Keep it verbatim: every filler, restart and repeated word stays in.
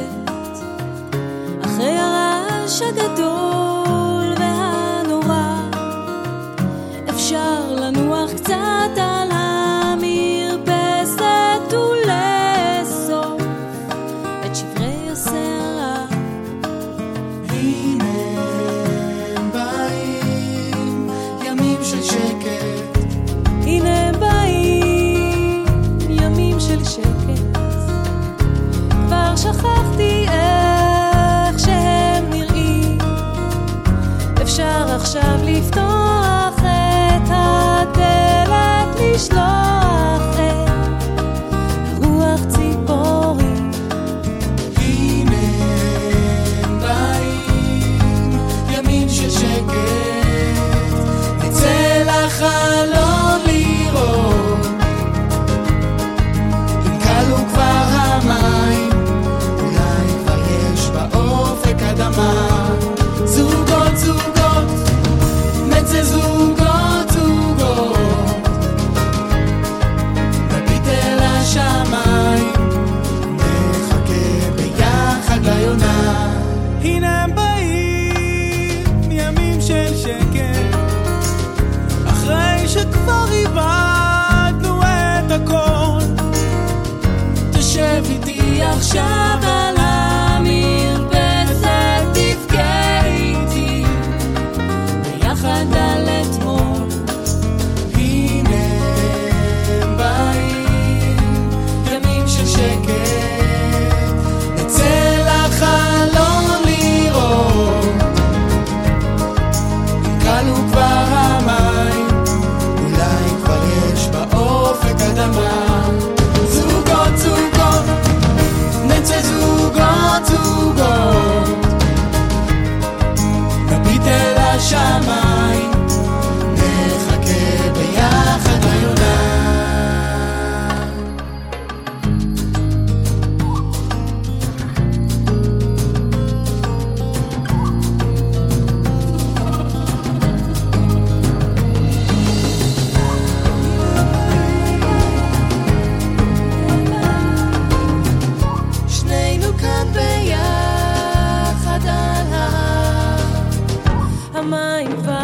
שקט אחרי הרעש הגדול והנורא. אפשר לנוח קצת על המרפסת ולאסוף את שברי הסערה. הנה הם באים ימים של שקט, הנה הם באים ימים של שקט. כבר שכחתי איך שהם נראים. אפשר עכשיו לפתוח את הדלת, לשלוח את רוח ציפורים. הנה הם באים ימים של שקט, נצא לחלון לראות אם קלו כבר המים, אולי כבר יש באופק אדמה. זוגות זוגות נצא זוגות זוגות, נביט אל השמיים, נחכה ביחד ליונה. הנה הם באים ימים של שקט אחרי שכבר איבדנו את הכל. תשב איתי עכשיו על המרפסת, תבכה איתי ביחד על אתמול. הנה הם באים ימים של שקט, נצא לחלון לראות אם קלו כבר המים, אולי כבר יש באופק אדמה. זוגות זוגות נצא זוגות זוגות, נביט אל השמיים, נחכה ביחד ליונה. שנינו כאן ביחד על ההר, המים כבר